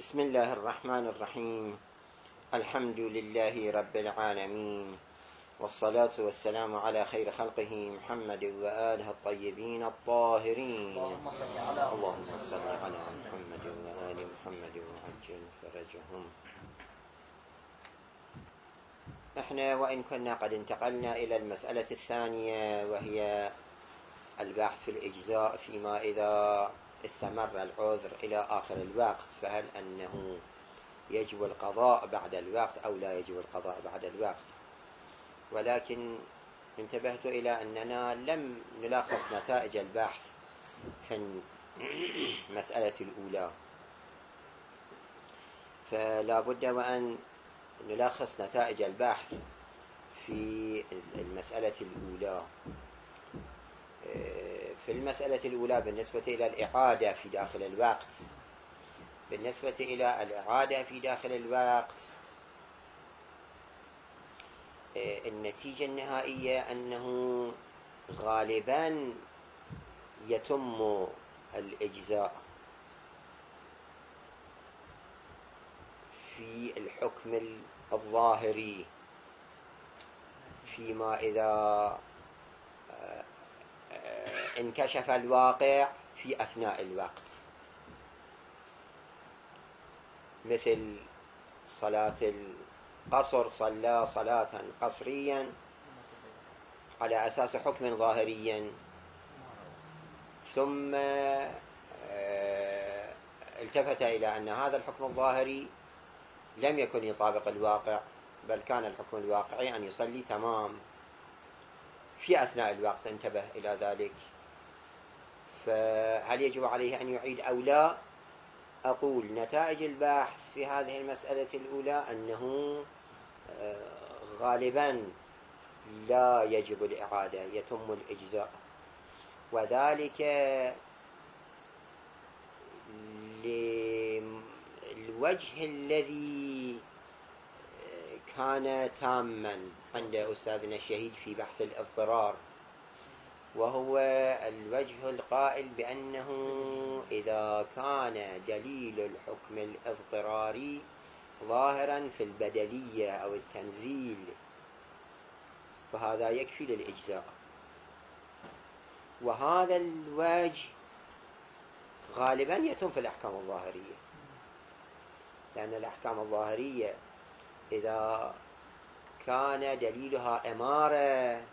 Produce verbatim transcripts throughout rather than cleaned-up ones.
بسم الله الرحمن الرحيم. الحمد لله رب العالمين، والصلاة والسلام على خير خلقه محمد وآله الطيبين الطاهرين. اللهم صل على اللهم صل على محمد وآل محمد وعجل فرجهم. احنا وإن كنا قد انتقلنا إلى المسألة الثانية، وهي البحث في الإجزاء فيما إذا استمر العذر إلى آخر الوقت، فهل أنه يجب القضاء بعد الوقت أو لا يجب القضاء بعد الوقت. ولكن انتبهت إلى أننا لم نلخص نتائج البحث في المسألة الأولى، فلا بد وأن نلخص نتائج البحث في المسألة الأولى. في المسألة الأولى بالنسبة إلى الإعادة في داخل الوقت، بالنسبة إلى الإعادة في داخل الوقت النتيجة النهائية أنه غالبا يتم الإجزاء في الحكم الظاهري فيما إذا انكشف الواقع في أثناء الوقت، مثل صلاة القصر، صلى صلاة قصريا على أساس حكم ظاهريا، ثم التفت إلى أن هذا الحكم الظاهري لم يكن يطابق الواقع، بل كان الحكم الواقعي أن يصلي تمام في أثناء الوقت، انتبه إلى ذلك. فهل يجب عليه أن يعيد أو لا؟ أقول نتائج البحث في هذه المسألة الأولى أنه غالبا لا يجب الإعادة، يتم الإجزاء، وذلك للوجه الذي كان تاما عند أستاذنا الشهيد في بحث الاضطرار، وهو الوجه القائل بأنه إذا كان دليل الحكم الاضطراري ظاهرا في البدلية أو التنزيل فهذا يكفي للإجزاء. وهذا الوجه غالبا يتم في الأحكام الظاهرية، لأن الأحكام الظاهرية إذا كان دليلها إمارة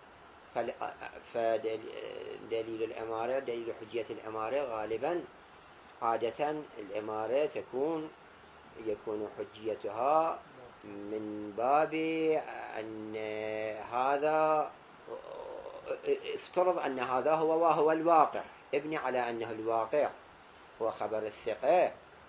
فدليل الإمارة دليل حجية الإمارة غالبا عادة الإمارة تكون يكون حجيتها من باب أن هذا افترض أن هذا هو وهو الواقع، ابني على أنه الواقع هو خبر الثقة.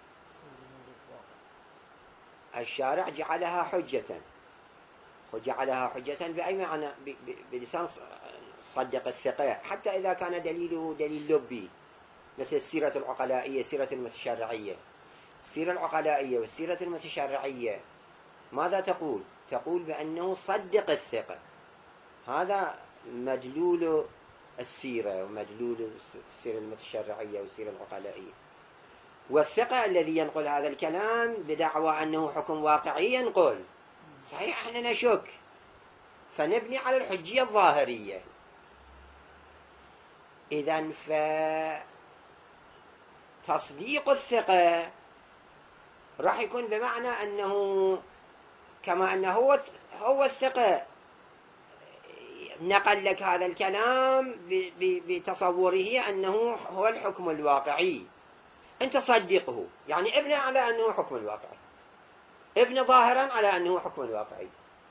الشارع جعلها حجة، وجعلها حجة بأي معنى؟ بلسان صدق الثقة، حتى إذا كان دليله دليل لبي مثل السيرة العقلائية، سيرة المتشرعية. السيرة العقلائية والسيرة المتشرعية ماذا تقول؟ تقول بأنه صدق الثقة، هذا مدلول السيرة ومدلول السيرة المتشرعية والسيرة العقلائية. والثقة الذي ينقل هذا الكلام بدعوى أنه حكم واقعي ينقل، صحيح احنا نشك، فنبني على الحجية الظاهرية. إذن فتصديق الثقة راح يكون بمعنى أنه كما أنه هو هو الثقة نقل لك هذا الكلام بتصوره أنه هو الحكم الواقعي، أنت صدقه، يعني ابني على أنه حكم الواقعي، ابن ظاهرا على أنه حكم واقعي.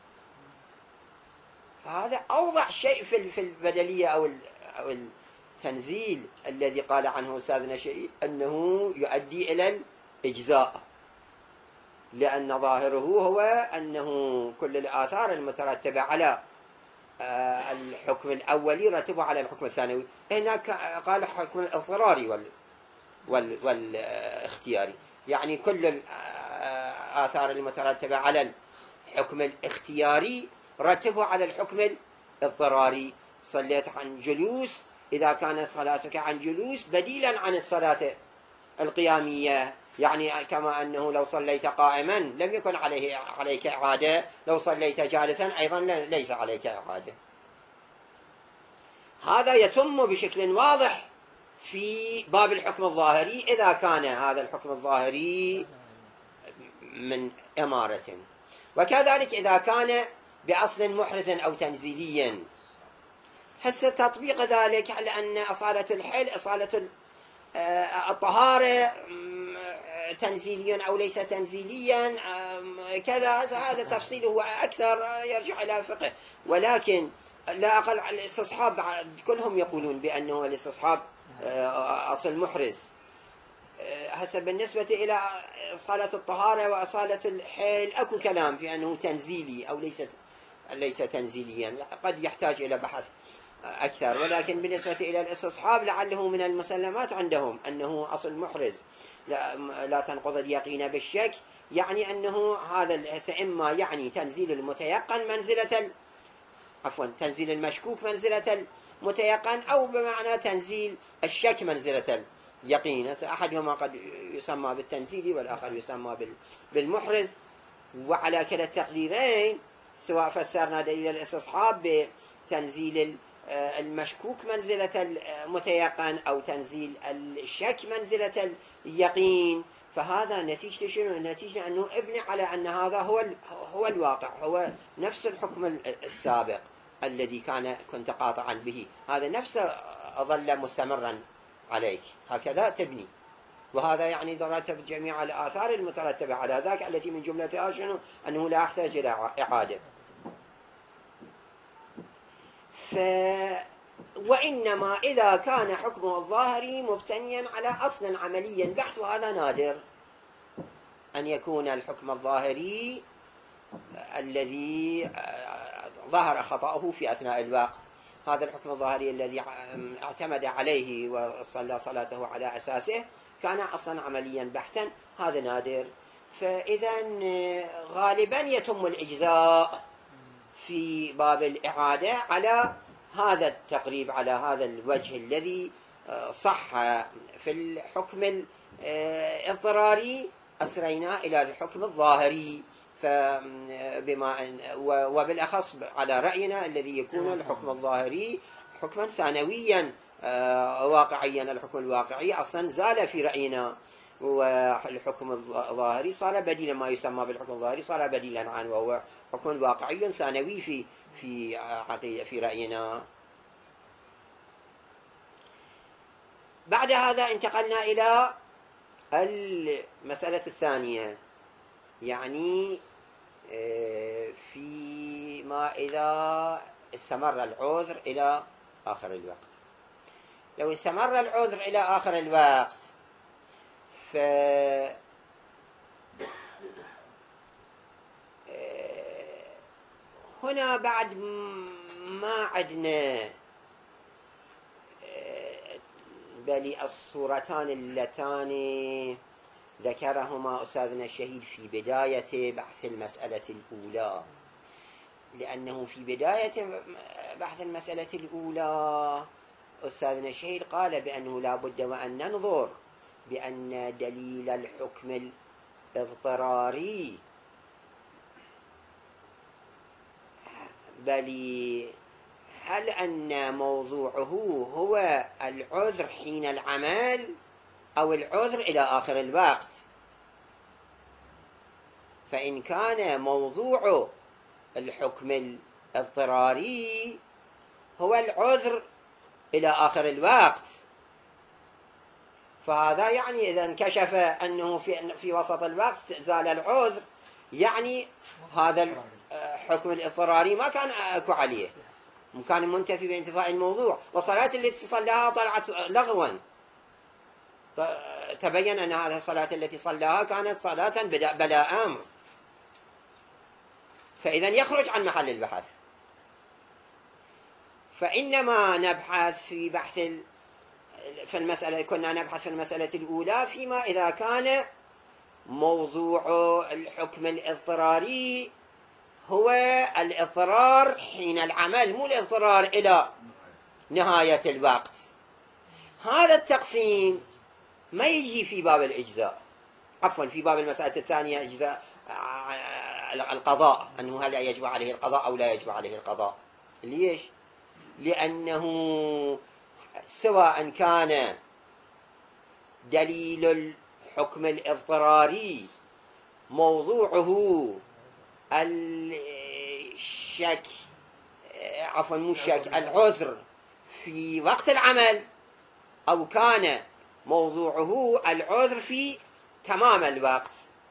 فهذا أوضح شيء في البدلية أو أو التنزيل الذي قال عنه أستاذنا شيء أنه يؤدي إلى الإجزاء، لأن ظاهره هو أنه كل الآثار المترتبة على الحكم الأولي رتبه على الحكم الثانوي. هناك قال الحكم الاضطراري وال وال والاختياري، يعني كل الآثار المترتبة على الحكم الاختياري رتبه على الحكم الاضطراري. صليت عن جلوس، إذا كانت صلاتك عن جلوس بديلا عن الصلاة القيامية، يعني كما أنه لو صليت قائما لم يكن عليه عليك إعادة، لو صليت جالسا أيضا ليس عليك إعادة. هذا يتم بشكل واضح في باب الحكم الظاهري إذا كان هذا الحكم الظاهري من إمارة، وكذلك إذا كان بأصل محرز أو تنزيليا. هسه تطبيق ذلك على أن أصالة الحل أصالة الطهارة تنزيليا أو ليس تنزيليا كذا، هذا تفصيله أكثر يرجع إلى فقه، ولكن لا أقل على الاستصحاب كلهم يقولون بأنه الاستصحاب أصل محرز. هسه بالنسبة إلى أصالة الطهارة وأصالة الحيل أكو كلام في أنه تنزيلي أو ليس ليس تنزيليا، قد يحتاج إلى بحث أكثر، ولكن بالنسبة إلى الاستصحاب لعله من المسلمات عندهم أنه أصل محرز لا, لا تنقض اليقين بالشك، يعني أنه هذا إما يعني تنزيل المتيقن منزلة عفوا تنزيل المشكوك منزلة المتيقن، أو بمعنى تنزيل الشك منزلة اليقين. أحدهما قد يسمى بالتنزيلي والآخر يسمى بالمحرز، وعلى كلا التقديرين سواء فسرنا دليل الاستصحاب بتنزيل المشكوك منزلة المتيقن أو تنزيل الشك منزلة اليقين، فهذا نتيجة شنو؟ نتيجة أنه ابني على أن هذا هو هو الواقع، هو نفس الحكم السابق الذي كان كنت قاطعا به، هذا نفسه ظل مستمرا عليك، هكذا تبني. وهذا يعني ترتب جميع الآثار المترتبة على ذاك التي من جملتها شنو؟ أنه لا يحتاج إلى إعادة. ف وإنما إذا كان حكمه الظاهري مبتنيا على أصل عملي بحت، وهذا نادر أن يكون الحكم الظاهري الذي ظهر خطأه في أثناء الوقت، هذا الحكم الظاهري الذي اعتمد عليه وصلى صلاته على أساسه كان أصلا عمليا بحتا، هذا نادر. فإذا غالبا يتم الإجزاء في باب الإعادة على هذا التقريب، على هذا الوجه الذي صح في الحكم الاضطراري أسرينا إلى الحكم الظاهري، فبما وبالأخص على رأينا الذي يكون الحكم الظاهري حكما ثانويا واقعيا. الحكم الواقعي أصلا زال في رأينا، والحكم الظاهري صار بديلا، ما يسمى بالحكم الظاهري صار بديلا عنه، وهو حكم واقعي ثانوي في في عقيدة في رأينا. بعد هذا انتقلنا إلى المسألة الثانية، يعني فيما إذا استمر العذر إلى آخر الوقت. لو استمر العذر إلى آخر الوقت ف هنا بعد ما عدنا بل الصورتان اللتان ذكرهما أستاذنا الشهيد في بداية بحث المسألة الأولى، لأنه في بداية بحث المسألة الأولى أستاذنا الشهيد قال بأنه لا بد وأن ننظر بأن دليل الحكم الاضطراري بل هل أن موضوعه هو العذر حين العمل أو العذر إلى آخر الوقت. فإن كان موضوع الحكم الاضطراري هو العذر إلى آخر الوقت، فهذا يعني إذا انكشف أنه في في وسط الوقت زال العذر، يعني هذا الحكم الاضطراري ما كان أكو عليه، كان منتفي بانتفاء الموضوع، والصلاة التي صلاها طلعت لغوا، تبين أن هذه الصلاة التي صلاها كانت صلاة بلا أمر، فإذا يخرج عن محل البحث. فإنما نبحث في بحث في المسألة كنا نبحث في المسألة الأولى فيما إذا كان موضوع الحكم الاضطراري هو الاضطرار حين العمل، مو الاضطرار إلى نهاية الوقت. هذا التقسيم ما يجي في باب الإجزاء، عفوا في باب المسألة الثانية أجزاء القضاء، أنه هل يجب عليه القضاء أو لا يجب عليه القضاء. ليش؟ لأنه سواء كان دليل الحكم الاضطراري موضوعه الشك عفوا مو الشك العذر في وقت العمل، أو كان موضوعه العذر في تمام الوقت،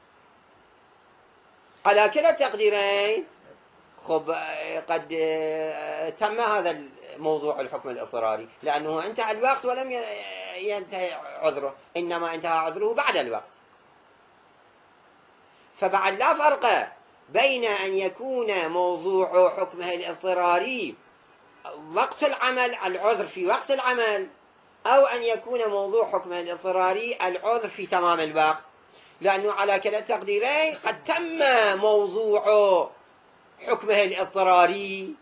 على كلا التقديرين خب قد تم هذا الموضوع الحكم الاضطراري، لأنه انتهى الوقت ولم ينتهي عذره، إنما انتهى عذره بعد الوقت. فبعد لا فرق بين أن يكون موضوع حكمه الاضطراري وقت العمل، العذر في وقت العمل، أو أن يكون موضوع حكمه الاضطراري العذر في تمام الوقت، لأنه على كلا التقديرين قد تم موضوع حكمه الاضطراري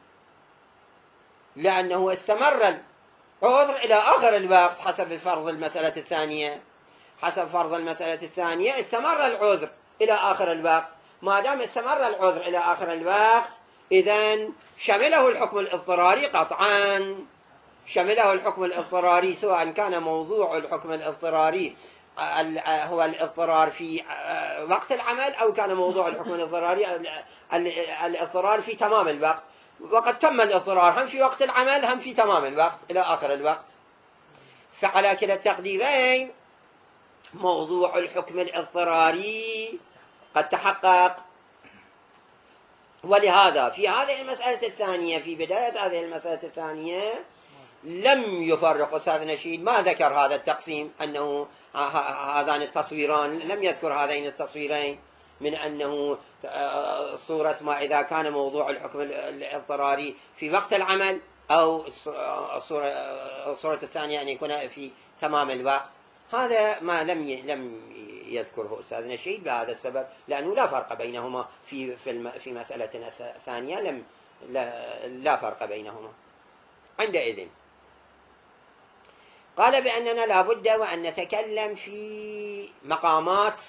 لأنه استمر العذر إلى آخر الوقت حسب فرض المسألة الثانية. حسب فرض المسألة الثانية استمر العذر إلى آخر الوقت. ما دام استمر العذر إلى آخر الوقت إذن شمله الحكم الاضطراري قطعا، شمله الحكم الاضطراري، سواء كان موضوع الحكم الاضطراري هو الاضطرار في وقت العمل، أو كان موضوع الحكم الاضطراري الاضطرار في تمام الوقت. وقد تم الاضطرار هم في وقت العمل هم في تمام الوقت إلى آخر الوقت. فعلى كلا التقديرين موضوع الحكم الاضطراري قد تحقق. ولهذا في هذه المسألة الثانية، في بداية هذه المسألة الثانية لم يفرق أستاذ نشيد، ما ذكر هذا التقسيم، أنه هذان التصويران لم يذكر هذين التصويرين من أنه صورة ما إذا كان موضوع الحكم الاضطراري في وقت العمل، أو الصورة الصورة الثانية أن يكون في تمام الوقت. هذا ما لم لم يذكره أستاذ نشيد بهذا السبب، لأنه لا فرق بينهما في في في مسألة ثانية، لم لا, لا فرق بينهما. عندئذ قال بأننا لا بد وأن نتكلم في مقامات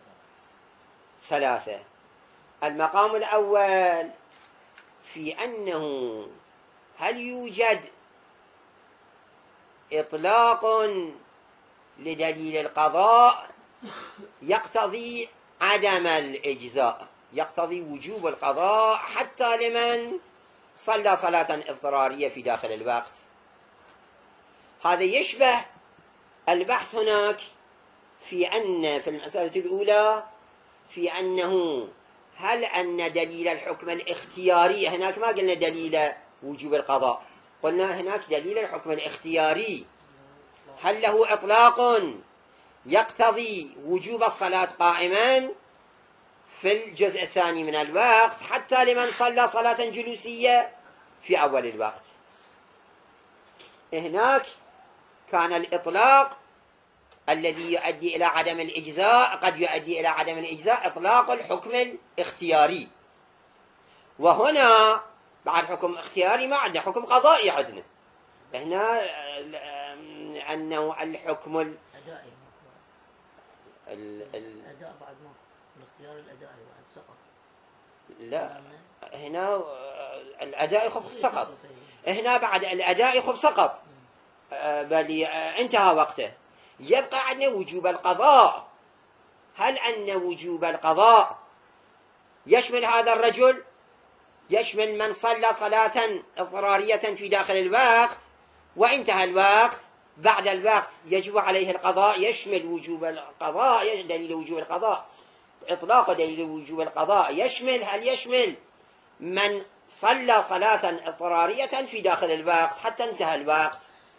ثلاثة. المقام الأول في أنه هل يوجد إطلاق لدليل القضاء يقتضي عدم الإجزاء، يقتضي وجوب القضاء حتى لمن صلى صلاة اضطرارية في داخل الوقت. هذا يشبه البحث هناك في أن في المسألة الأولى في أنه هل أن دليل الحكم الاختياري، هناك ما قلنا دليل وجوب القضاء، قلنا هناك دليل الحكم الاختياري، هل له إطلاق يقتضي وجوب الصلاة قائما في الجزء الثاني من الوقت حتى لمن صلى صلاة جلوسية في أول الوقت. هناك كان الإطلاق الذي يؤدي إلى عدم الإجزاء، قد يؤدي إلى عدم الإجزاء إطلاق الحكم الاختياري، وهنا بعد حكم اختياري ما عندنا حكم قضائي، عندنا هنا أنه الحكم الأدائي الأداء بعد ما الاختيار الأدائي بعد سقط. لا هنا الأداء خب سقط، هنا بعد الأداء خب سقط بل انتهى وقته. يبقى عندنا وجوب القضاء. هل أن وجوب القضاء يشمل هذا الرجل، يشمل من صلى صلاة اضطرارية في داخل الوقت وانتهى الوقت، بعد الوقت يجب عليه القضاء، يشمل وجوب القضاء، دليل وجوب القضاء، إطلاق دليل وجوب القضاء يشمل، هل يشمل من صلى صلاة اضطرارية في داخل الوقت حتى انتهى الوقت،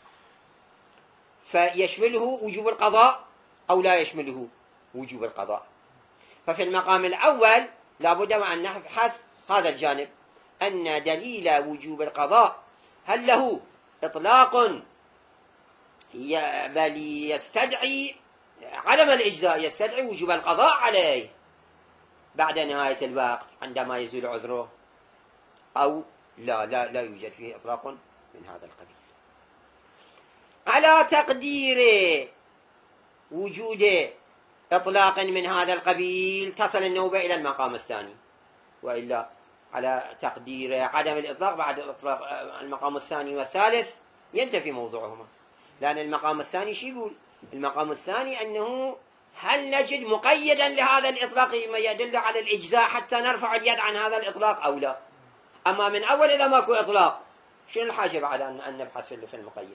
فيشمله وجوب القضاء أو لا يشمله وجوب القضاء. ففي المقام الأول لابد وأن نبحث هذا الجانب، أن دليل وجوب القضاء هل له إطلاق بل يستدعي عدم الإجزاء، يستدعي وجوب القضاء عليه بعد نهاية الوقت عندما يزول عذره، أو لا لا لا يوجد فيه إطلاق من هذا القبيل. على تقدير وجود إطلاق من هذا القبيل تصل النوبة إلى المقام الثاني، وإلا على تقدير عدم الإطلاق بعد إطلاق المقام الثاني والثالث ينتفي موضوعهما. لأن المقام الثاني شو يقول؟ المقام الثاني أنه هل نجد مقيدا لهذا الإطلاق ما يدل على الإجزاء حتى نرفع اليد عن هذا الإطلاق أو لا؟ أما من أول إذا ماكو إطلاق شنو الحاجة بعد أن نبحث في المقيد؟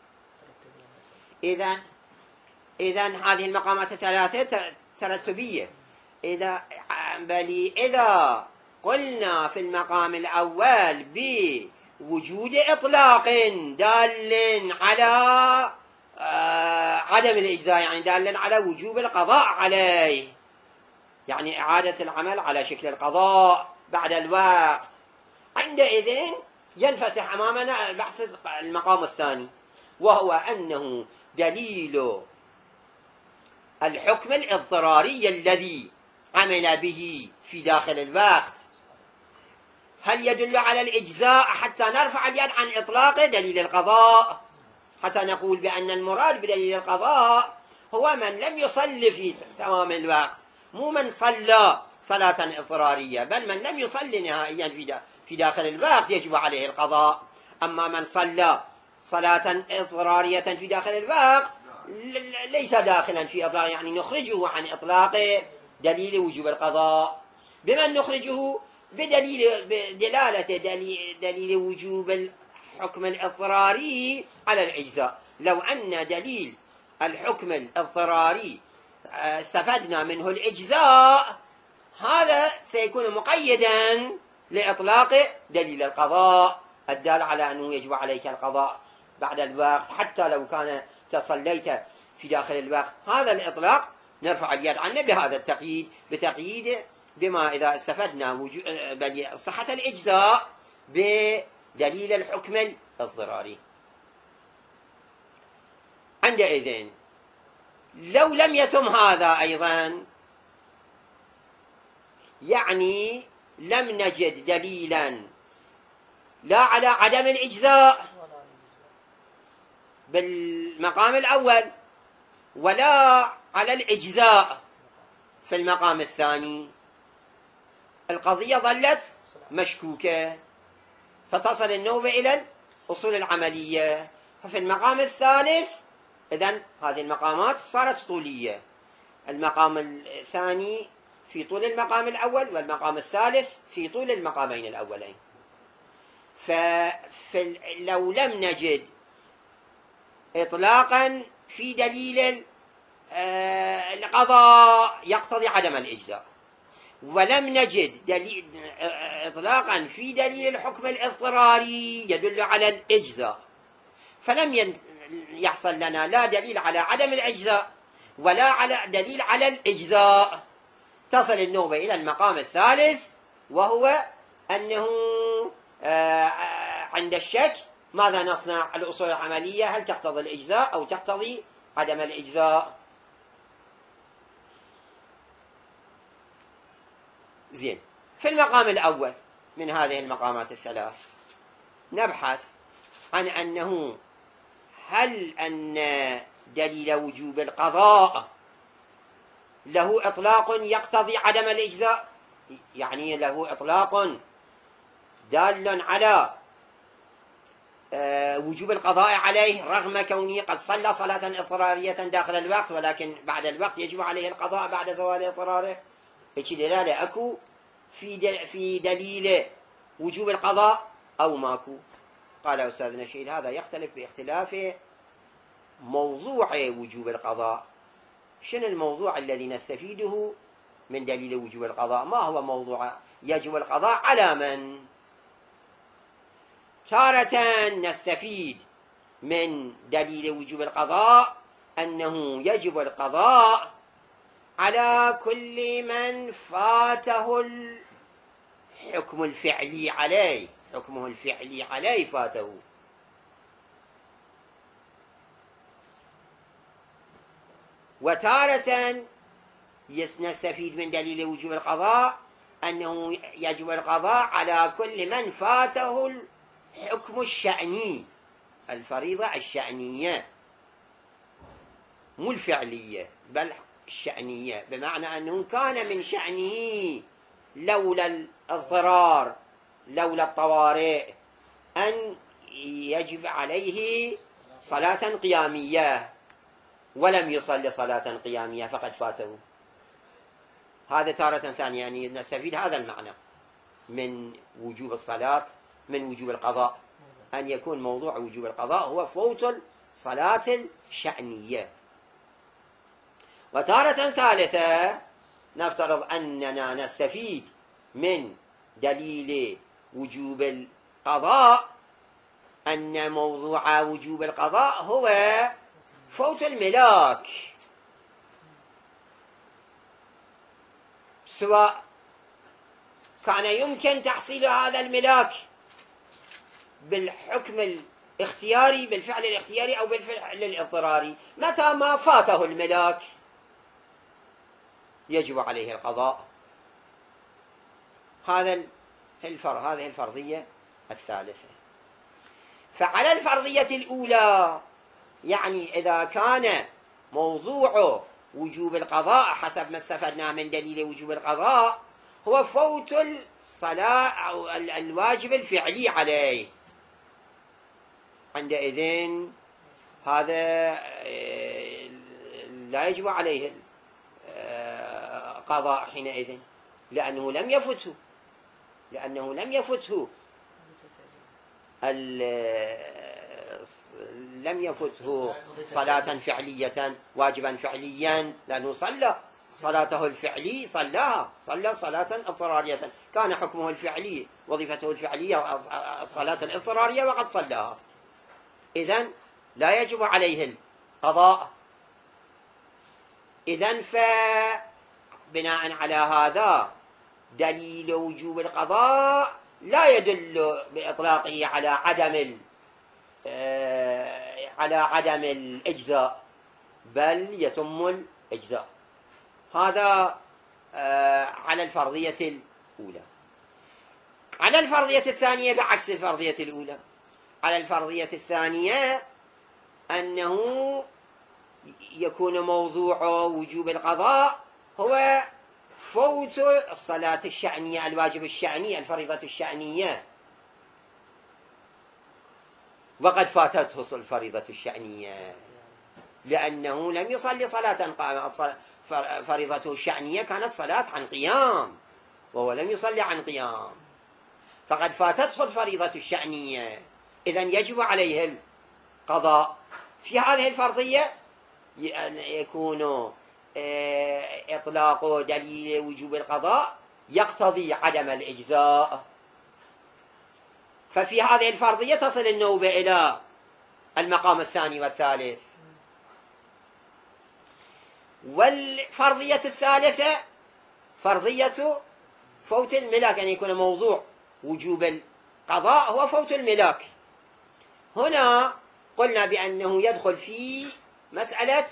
إذا إذا هذه المقامات الثلاثة ترتبية. إذا بل إذا قلنا في المقام الأول بوجود إطلاق دال على آه عدم الإجزاء، يعني دال على وجوب القضاء عليه، يعني إعادة العمل على شكل القضاء بعد الوقت، عندئذ ينفتح أمامنا بحث المقام الثاني، وهو أنه دليل الحكم الاضطراري الذي عمل به في داخل الوقت هل يدل على الإجزاء حتى نرفع اليد عن إطلاق دليل القضاء، حتى نقول بأن المراد بدليل القضاء هو من لم يصلي في تمام الوقت، مو من صلى صلاة اضطرارية، بل من لم يصلي نهائيا في داخل الوقت يجب عليه القضاء. أما من صلى صلاة اضطرارية في داخل الوقت ليس داخلا في إطلاق، يعني نخرجه عن إطلاق دليل وجوب القضاء. بمن نخرجه؟ بدليل بدلالة دليل, دليل وجوب الحكم الاضطراري على الإجزاء. لو أن دليل الحكم الاضطراري استفدنا منه الإجزاء، هذا سيكون مقيدا لإطلاق دليل القضاء الدال على أنه يجب عليك القضاء بعد الوقت حتى لو كان تصليت في داخل الوقت. هذا الإطلاق نرفع اليد عنه بهذا التقييد، بتقييد بما إذا استفدنا صحة الإجزاء بدليل الحكم الاضطراري. عندئذ لو لم يتم هذا أيضا، يعني لم نجد دليلا لا على عدم الإجزاء بالمقام الأول ولا على الإجزاء في المقام الثاني، القضية ظلت مشكوكة، فتصل النوبة إلى الأصول العملية. ففي المقام الثالث إذن هذه المقامات صارت طولية، المقام الثاني في طول المقام الأول والمقام الثالث في طول المقامين الأولين. فلو لم نجد إطلاقا في دليل القضاء يقتضي عدم الإجزاء، ولم نجد دليل إطلاقا في دليل الحكم الاضطراري يدل على الإجزاء، فلم يحصل لنا لا دليل على عدم الإجزاء ولا على دليل على الإجزاء. تصل النوبة إلى المقام الثالث، وهو أنه عند الشك ماذا نصنع؟ الأصول العملية هل تقتضي الإجزاء أو تقتضي عدم الإجزاء؟ زين، في المقام الأول من هذه المقامات الثلاث نبحث عن أنه هل أن دليل وجوب القضاء له إطلاق يقتضي عدم الإجزاء، يعني له إطلاق دال على وجوب القضاء عليه رغم كونه قد صلى صلاة اضطرارية داخل الوقت، ولكن بعد الوقت يجب عليه القضاء بعد زوال اضطراره. ايش دلالة اكو في في دليل وجوب القضاء او ماكو؟ قال استاذنا الشهيد هذا يختلف باختلاف موضوع وجوب القضاء. شنو الموضوع الذي نستفيده من دليل وجوب القضاء؟ ما هو موضوع يجب القضاء على من؟ تارة نستفيد من دليل وجوب القضاء أنه يجب القضاء على كل من فاته الحكم الفعلي عليه، حكمه الفعلي عليه فاته. وتارة نستفيد من دليل وجوب القضاء أنه يجب القضاء على كل من فاته الحكم الشأني، الفريضة الشأنية مو الفعلية، بل الشأنية، بمعنى أنه كان من شأنه لولا الاضطرار لولا الطوارئ أن يجب عليه صلاة قيامية ولم يصلي صلاة قيامية فقد فاته. هذا تارة ثانية يعني نستفيد هذا المعنى من وجوب الصلاة، من وجوب القضاء، أن يكون موضوع وجوب القضاء هو فوت الصلاة الشأنية. وتارة ثالثة نفترض أننا نستفيد من دليل وجوب القضاء أن موضوع وجوب القضاء هو فوت الملاك، سواء كان يمكن تحصيل هذا الملاك بالحكم الاختياري بالفعل الاختياري أو بالفعل الاضطراري. متى ما فاته الملاك يجب عليه القضاء. هذا الفرض، هذه الفرضية الثالثة. فعلى الفرضية الأولى يعني إذا كان موضوع وجوب القضاء حسب ما استفدنا من دليل وجوب القضاء هو فوت الصلاة أو الواجب الفعلي عليه، عندئذ هذا لا يجب عليه القضاء حينئذ، لأنه لم يفته لأنه لم يفته لم يفته صلاة فعلية واجبا فعليا، لأنه صلى صلاته الفعلي صلاها صلى صلاة اضطرارية، كان حكمه الفعلي وظيفته الفعلية الصلاة الاضطرارية وقد صلاها، إذن لا يجب عليه القضاء. إذن فبناء على هذا دليل وجوب القضاء لا يدل بإطلاقه على عدم على عدم الإجزاء، بل يتم الإجزاء. هذا على الفرضية الأولى. على الفرضية الثانية بعكس الفرضية الأولى، على الفرضية الثانية أنه يكون موضوع وجوب القضاء هو فوت الصلاة الشأنية، الواجب الشأني، الفريضة الشأنية، وقد فاتته الفريضة الشأنية لأنه لم يصلي صلاة قائمة. فريضته الشأنية كانت صلاة عن قيام وهو لم يصلي عن قيام، فقد فاتته الفريضة الشأنية، إذن يجب عليه القضاء. في هذه الفرضية يكون إطلاق دليل وجوب القضاء يقتضي عدم الإجزاء، ففي هذه الفرضية تصل النوبة إلى المقام الثاني والثالث. والفرضية الثالثة فرضية فوت الملاك، أن يكون موضوع وجوب القضاء هو فوت الملاك. هنا قلنا بأنه يدخل في مسألة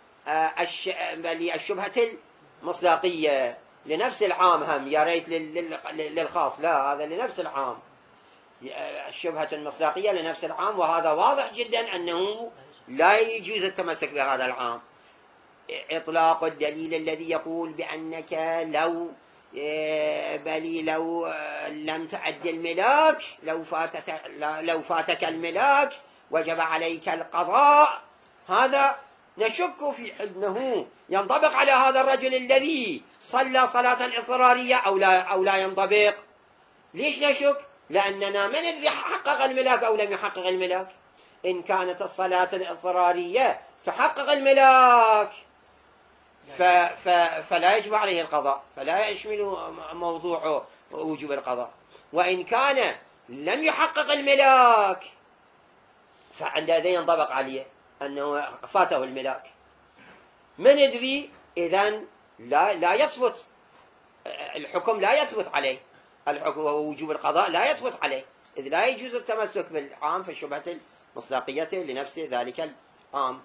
الشبهة المصداقية لنفس العام، هم يا ريت للخاص، لا هذا لنفس العام، الشبهة المصداقية لنفس العام، وهذا واضح جدا أنه لا يجوز التمسك بهذا العام. إطلاق الدليل الذي يقول بأنك لو بل لو لم تعد الملاك لو فاتك لو فاتك الملاك وجب عليك القضاء، هذا نشك في أنه ينطبق على هذا الرجل الذي صلى صلاة اضطرارية أو لا أو لا ينطبق. ليش نشك؟ لأننا من اللي حقق الملاك أو لم يحقق الملاك. إن كانت الصلاة الاضطرارية تحقق الملاك ف ف فلا يجب عليه القضاء، فلا يشمل موضوع وجوب القضاء. وإن كان لم يحقق الملاك فعندئذ ينطبق عليه أنه فاته الملاك. من يدري؟ إذن لا لا يثبت الحكم، لا يثبت عليه الحكم، ووجوب القضاء لا يثبت عليه، إذ لا يجوز التمسك بالعام في شبهة مصداقية لنفس ذلك العام.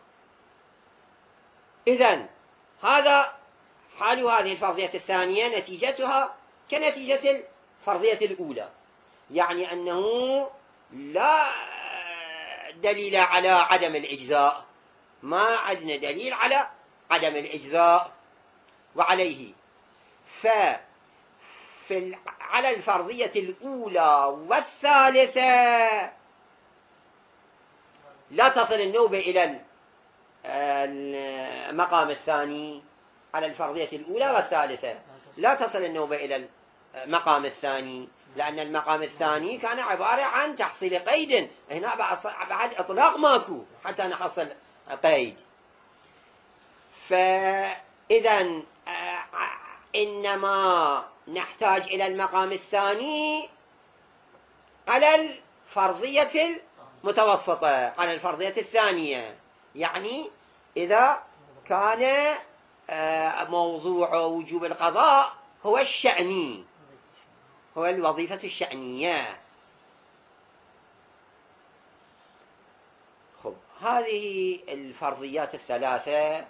إذن هذا حال هذه الفرضية الثانية، نتيجتها كنتيجة الفرضية الأولى، يعني أنه لا دليل على عدم الإجزاء، ما عندنا دليل على عدم الإجزاء، وعليه ف في على الفرضية الأولى والثالثة لا تصل النوبة إلى المقام الثاني. على الفرضية الأولى والثالثة لا تصل النوبة إلى المقام الثاني، لأن المقام الثاني كان عبارة عن تحصيل قيد. هنا بعد إطلاق ماكو حتى نحصل قيد. فإذا إنما نحتاج إلى المقام الثاني على الفرضية المتوسطة، على الفرضية الثانية. يعني إذا كان موضوع وجوب القضاء هو الشأني، هو الوظيفة الشأنية. خب، هذه الفرضيات الثلاثة.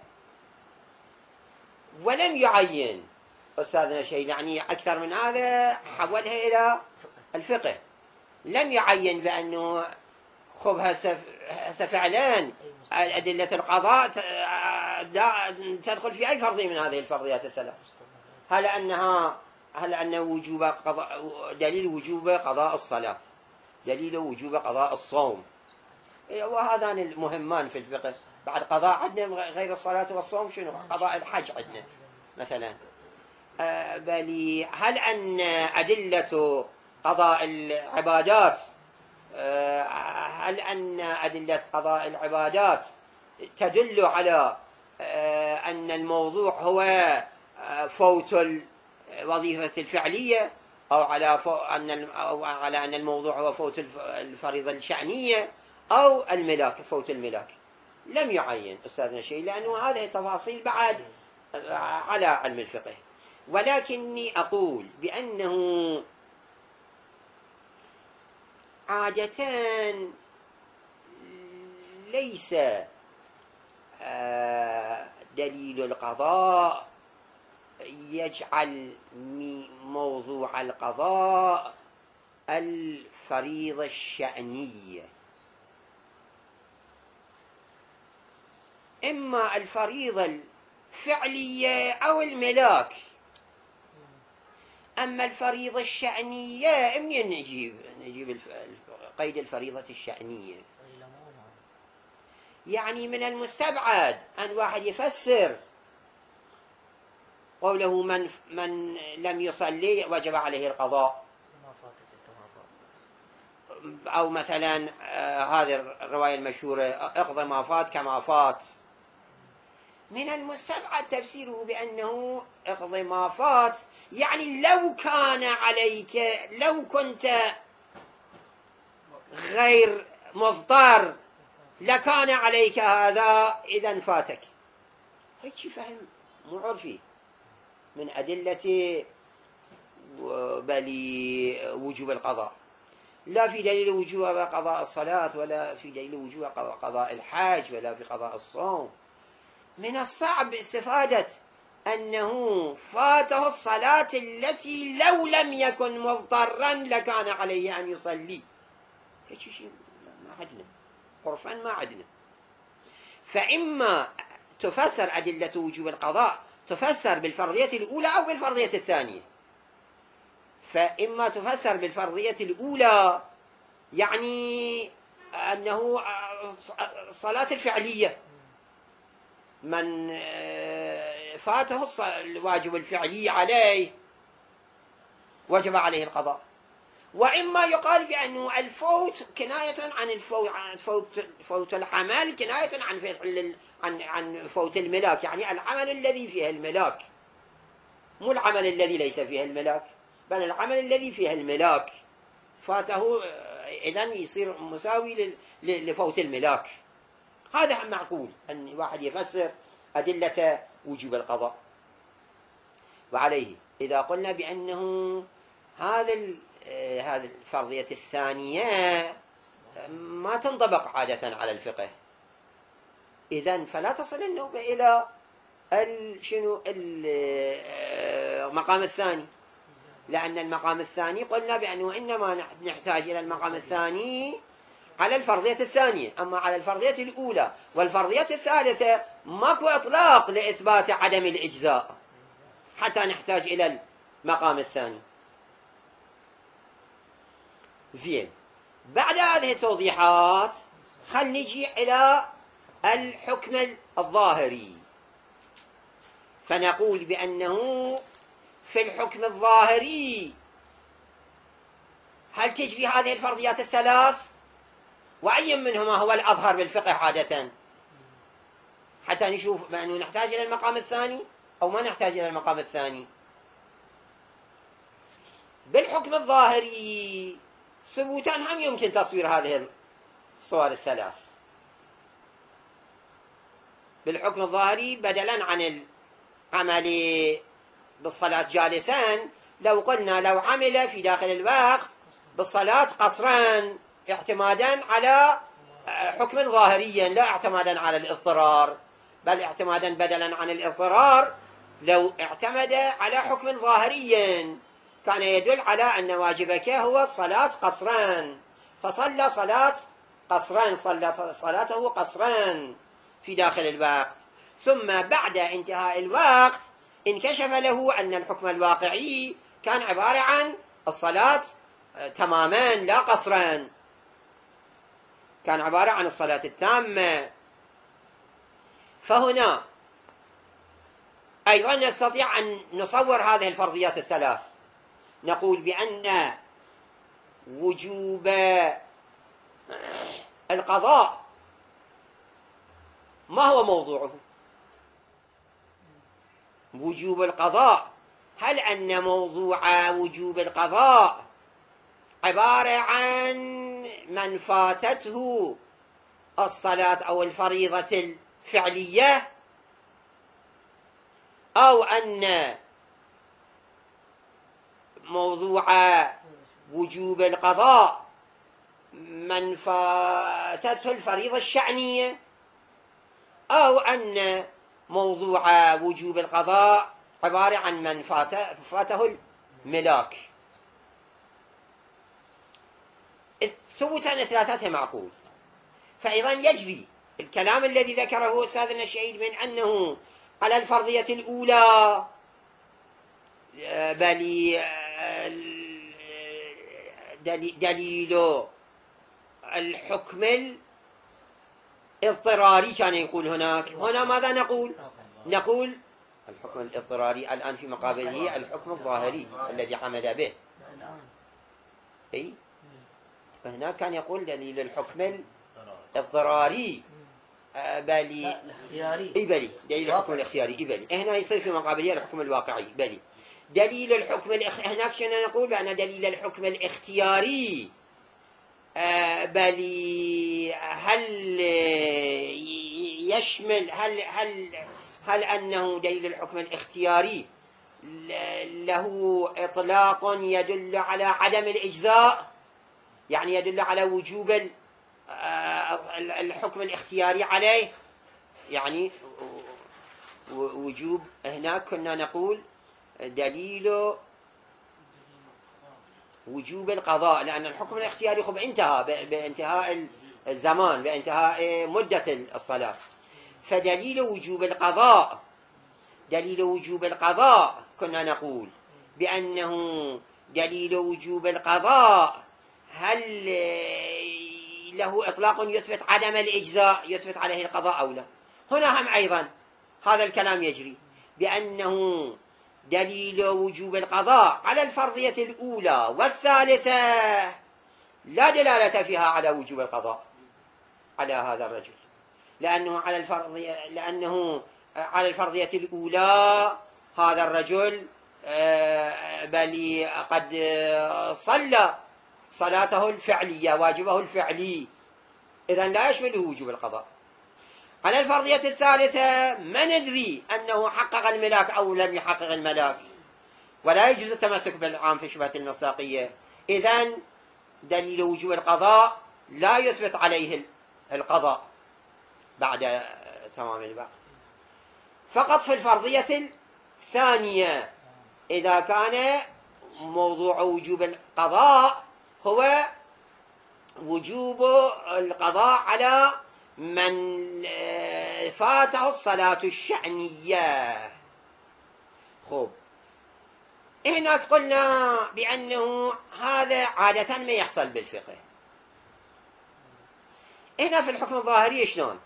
ولم يعين أستاذنا شيء يعني أكثر من هذا، حولها إلى الفقه. لم يعين بأنه خب هسه فعلا أدلة القضاء تدخل في أي فرضية من هذه الفرضيات الثلاث. هل أنها هل أن وجوب قضاء دليل وجوب قضاء الصلاة، دليل وجوب قضاء الصوم، وهذان المهمان في الفقه. بعد قضاء عندنا غير الصلاة والصوم شنو؟ قضاء الحج عندنا مثلا. أه بل هل أن أدلة قضاء العبادات أه هل أن أدلة قضاء العبادات تدل على أه أن الموضوع هو فوت الوظيفة الفعلية، أو على فو أن أو على أن الموضوع هو فوت الفريضة الشأنية، أو الملاك، فوت الملاك؟ لم يعين أستاذنا شيء، لأنه هذه التفاصيل بعد على علم الفقه. ولكني أقول بأنه عادة ليس دليل القضاء يجعل موضوع القضاء الفريضة الشأنية، إما الفريضة الفعلية أو الملاك. أما الفريضة الشأنية منين نجيب نجيب قيد الفريضة الشأنية؟ يعني من المستبعد أن واحد يفسر قوله من من لم يصلي وجب عليه القضاء، أو مثلا آه هذه الرواية المشهورة اقضى ما فات كما فات. من المستبعد تفسيره بأنه اقضي ما فات يعني لو كان عليك، لو كنت غير مضطر لكان عليك هذا إذا فاتك. هيك فهم مو عرفي من أدلة بل وجوب القضاء. لا في دليل وجوب قضاء الصلاة، ولا في دليل وجوب قضاء الحج، ولا في قضاء الصوم. من الصعب استفادة أنه فاته الصلاة التي لو لم يكن مضطرا لكان عليه أن يصلي. هيك شيء ما عندنا، عرفا ما عندنا. فإما تفسر أدلة وجوب القضاء تفسر بالفرضية الأولى أو بالفرضية الثانية. فإما تفسر بالفرضية الأولى يعني أنه الصلاة الفعلية، من فاته الواجب الفعلي عليه وجب عليه القضاء. وإما يقال بأنه الفوت كناية عن الفوت، فوت فوت العمل كناية عن عن عن فوت الملاك، يعني العمل الذي فيه الملاك، مو العمل الذي ليس فيه الملاك، بل العمل الذي فيه الملاك فاته، إذن يصير مساوي لفوت الملاك. هذا معقول أن واحد يفسر أدلة وجوب القضاء. وعليه إذا قلنا بأنه هذا هذه الفرضية الثانية ما تنطبق عادة على الفقه، إذن فلا تصل النوبة إلى شنو المقام الثاني، لأن المقام الثاني قلنا بأنه إنما نحتاج إلى المقام الثاني على الفرضية الثانية. أما على الفرضية الأولى والفرضية الثالثة ماكو إطلاق لإثبات عدم الإجزاء، حتى نحتاج إلى المقام الثاني. زين، بعد هذه التوضيحات خل نجي إلى الحكم الظاهري، فنقول بأنه في الحكم الظاهري هل تجري هذه الفرضيات الثلاث؟ وأي منهما هو الأظهر بالفقه عادة، حتى نشوف بأنه نحتاج إلى المقام الثاني أو ما نحتاج إلى المقام الثاني. بالحكم الظاهري ثبوتا هم يمكن تصوير هذه الصور الثلاث. بالحكم الظاهري بدلا عن العمل بالصلاة جالسا، لو قلنا لو عمل في داخل الوقت بالصلاة قصرا اعتمادا على حكم ظاهريا لا اعتمادا على الاضطرار، بل اعتمادا بدلا عن الاضطرار لو اعتمد على حكم ظاهريا كان يدل على أن واجبك هو الصلاة قصرا، فصلى صلاة قصرا، صلى صلاته قصرا في داخل الوقت، ثم بعد انتهاء الوقت انكشف له أن الحكم الواقعي كان عبارة عن الصلاة تماما لا قصرا، كان عبارة عن الصلاة التامة. فهنا أيضا نستطيع أن نصور هذه الفرضيات الثلاث، نقول بأن وجوب القضاء ما هو موضوعه؟ وجوب القضاء، هل أن موضوع وجوب القضاء عبارة عن من فاتته الصلاة أو الفريضة الفعلية، أو أن موضوع وجوب القضاء من فاتته الفريضة الشأنية، أو أن موضوع وجوب القضاء عبارة عن من فاته الملاك؟ ثبوتا الثلاثة معقول. فأيضا يجري الكلام الذي ذكره أستاذنا الشهيد من أنه على الفرضية الأولى بل دليل الحكم الاضطراري كان يقول هناك. هنا ماذا نقول؟ نقول الحكم الاضطراري الآن في مقابله الحكم الظاهري الذي عمل به. أي فهناك كان يقول دليل الحكم الاضطراري بلي الاختياري، اي بلي دليل الحكم الاختياري، اي بلي هنا يصير في مقابله الحكم الواقعي. بلي دليل الحكم الاخ... هناك شنو نقول؟ بأن دليل الحكم الاختياري بلي هل يشمل هل هل هل أنه دليل الحكم الاختياري له إطلاق يدل على عدم الإجزاء، يعني يدل على وجوب الحكم الاختياري عليه، يعني وجوب. هناك كنا نقول دليل وجوب القضاء، لأن الحكم الاختياري خب انتهى بانتهاء الزمان، بانتهاء مدة الصلاة. فدليل وجوب القضاء دليل وجوب القضاء كنا نقول بأنه دليل وجوب القضاء هل له إطلاق يثبت عدم الإجزاء، يثبت عليه القضاء أو لا؟ هنا هم أيضا هذا الكلام يجري بأنه دليل وجوب القضاء على الفرضية الأولى والثالثة لا دلالة فيها على وجوب القضاء على هذا الرجل، لأنه على الفرضية لأنه على الفرضية الأولى هذا الرجل بل قد صلى صلاته الفعلية، واجبه الفعلي، إذن لا يشمله وجوب القضاء. على الفرضية الثالثة ما ندري أنه حقق الملاك أو لم يحقق الملاك، ولا يجوز التمسك بالعام في شبهة المصداقية، إذن دليل وجوب القضاء لا يثبت عليه القضاء بعد تمام الوقت. فقط في الفرضية الثانية إذا كان موضوع وجوب القضاء هو وجوب القضاء على من فاته الصلاة الشأنية. خب هناك قلنا بأنه هذا عادة ما يحصل بالفقه. هنا في الحكم الظاهري شلون؟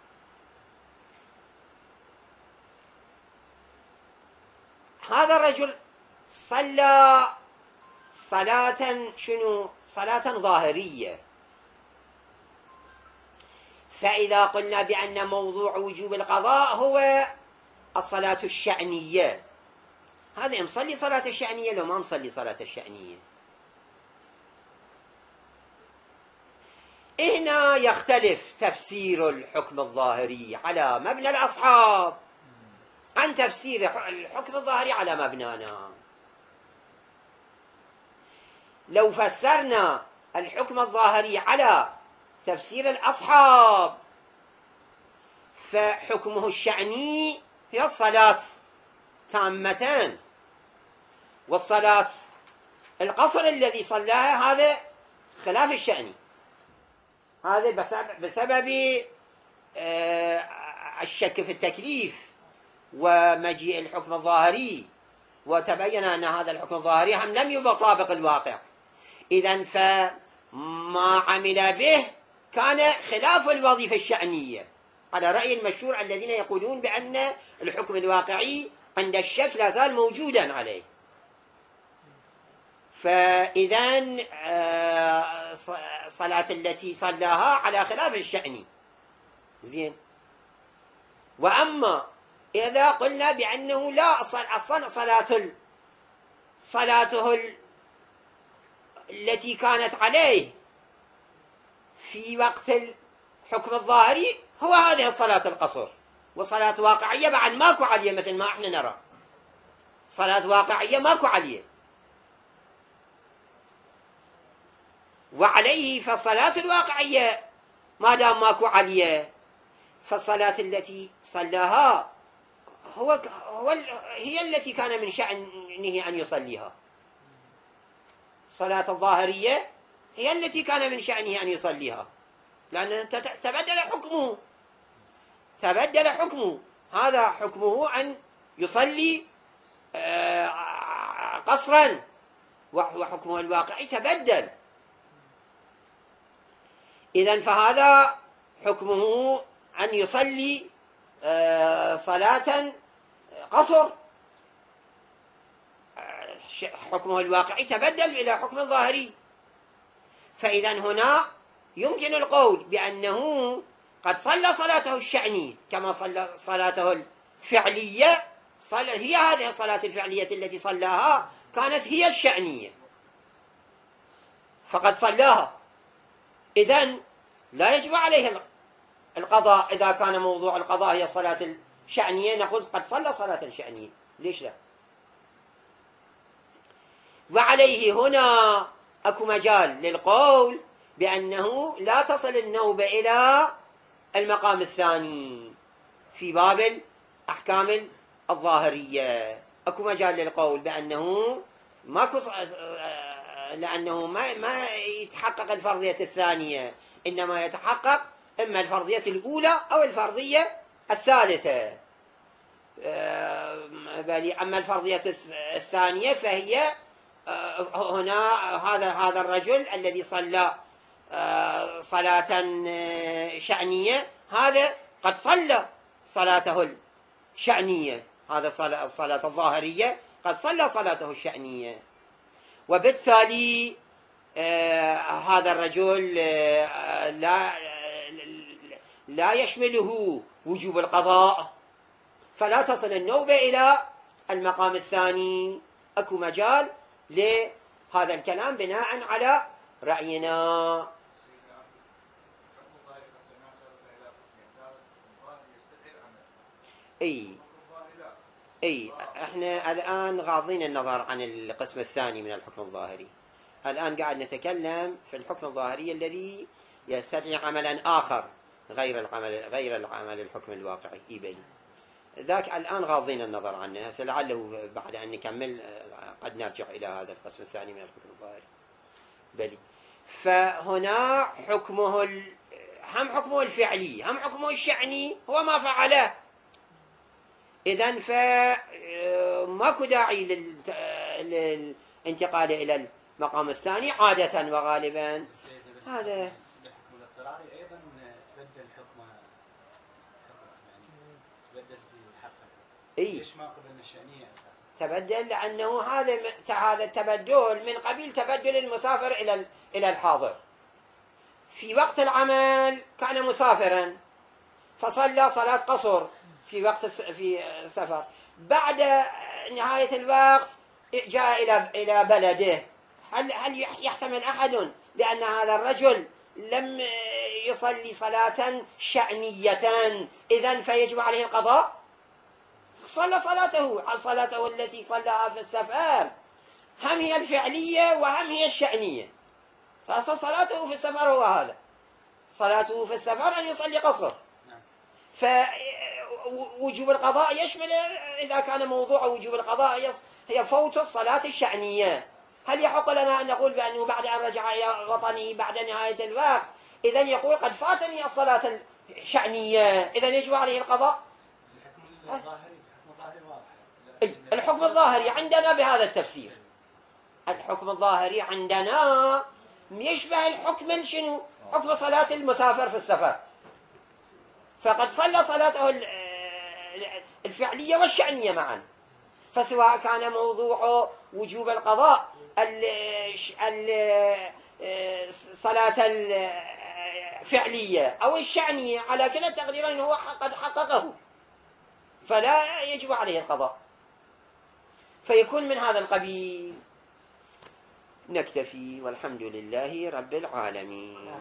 هذا الرجل صلى صلاة شنو؟ صلاة ظاهرية. فإذا قلنا بأن موضوع وجوب القضاء هو الصلاة الشأنية، هذا مصلي صلاة الشأنية لو ما مصلي صلاة الشأنية؟ هنا يختلف تفسير الحكم الظاهري على مبنى الأصحاب عن تفسير الحكم الظاهري على مبنانا. لو فسرنا الحكم الظاهري على تفسير الأصحاب فحكمه الشأني هي الصلاة تامتان، والصلاة القصر الذي صلاها هذا خلاف الشأني. هذا بسبب الشك في التكليف ومجيء الحكم الظاهري، وتبين أن هذا الحكم الظاهري هم لم يطابق الواقع. إذن فما عمل به كان خلاف الوظيفة الشأنية، على رأي المشهور الذين يقولون بأن الحكم الواقعي عند الشك لا زال موجودا عليه. فإذن صلاة التي صلاها على خلاف الشأني زين. وأما إذا قلنا بأنه لا أصلا صلاة صلاته التي كانت عليه في وقت الحكم الظاهري هو هذه الصلاة القصر، وصلاة واقعية بعد ماكو عليه مثل ما احنا نرى، صلاة واقعية ماكو عليه. وعليه فالصلاة الواقعية ما دام ماكو عليه فالصلاة التي صلاها هو هو هي التي كان من شأنه أن يصليها. صلاة الظاهرية هي التي كان من شأنه أن يصليها، لأن تبدل حكمه تبدل حكمه هذا حكمه أن يصلي قصرا، وحكمه الواقعي تبدل. إذن فهذا حكمه أن يصلي صلاة قصر، حكمه الواقعي تبدل إلى حكم ظاهري. فإذا هنا يمكن القول بأنه قد صلى صلاته الشأنية كما صلى صلاته الفعلية، صلى هي هذه الصلاة الفعلية التي صلاها كانت هي الشأنية فقد صلاها. إذن لا يجب عليه القضاء إذا كان موضوع القضاء هي الصلاة الشأنية، نقول قد صلى صلاة شأنية، ليش لا؟ وعليه هنا أكو مجال للقول بأنه لا تصل النوبة إلى المقام الثاني في باب الأحكام الظاهرية. أكو مجال للقول بأنه ماكو، لأنه ما ما يتحقق الفرضية الثانية، إنما يتحقق إما الفرضية الأولى أو الفرضية الثالثة. أما الفرضية الثانية فهي هنا هذا هذا الرجل الذي صلى صلاة شأنية هذا قد صلى صلاته الشأنية، هذا الصلاة الظاهرية قد صلى صلاته الشأنية، وبالتالي هذا الرجل لا لا يشمله وجوب القضاء، فلا تصل النوبة إلى المقام الثاني. أكو مجال لهذا الكلام بناء على رأينا. اي اي احنا الآن غاضين النظر عن القسم الثاني من الحكم الظاهري، الآن قاعد نتكلم في الحكم الظاهري الذي يستدعي عملا آخر غير العمل غير العمل الحكم الواقعي إيبلي، ذاك الآن غاضين النظر عنه. هسه لعله بعد أن نكمل قد نرجع إلى هذا القسم الثاني من الحكم الظاهري. بلي فهنا حكمه ال... هم حكمه الفعلي هم حكمه الشأني هو ما فعله. إذن فماكو داعي للانتقال إلى المقام الثاني عادة وغالبا. هذا الحكم الاضطراري أيضا تبدل حكمه، يعني تبدل في حقه. إيه؟ ليش ما قلنا الشأنية أساسا؟ تبدل لأنه هذا هذا التبدل من قبيل تبدل المسافر إلى إلى الحاضر. في وقت العمل كان مسافرا فصلى صلاة قصر في وقت في السفر، بعد نهاية الوقت جاء إلى إلى بلده. هل هل يحتمل أحد بأن هذا الرجل لم يصلي صلاة شأنية إذن فيجب عليه القضاء؟ صلى صلاته صلاته التي صلىها في السفر، هم هي الفعلية وهم هي الشأنية. فصلاته في السفر هو هذا، صلاته في السفر أن يصلي قصر. فوجوب القضاء يشمل إذا كان موضوع وجوب القضاء هي فوت الصلاة الشأنية. هل يحق لنا أن نقول بأنه بعد أن رجع إلى وطنه بعد نهاية الوقت إذن يقول قد فاتني الصلاة الشأنية إذن يجب عليه القضاء؟ الحكم الظاهري الحكم الظاهري واضح. الحكم الظاهري عندنا بهذا التفسير. الحكم الظاهري عندنا يشبه الحكم شنو؟ حكم صلاة المسافر في السفر، فقد صلى صلاته الفعلية والشأنية معا. فسواء كان موضوع وجوب القضاء الصلاة الفعلية أو الشأنية على كلا التقديرين هو قد حققه، فلا يجب عليه القضاء، فيكون من هذا القبيل. نكتفي والحمد لله رب العالمين.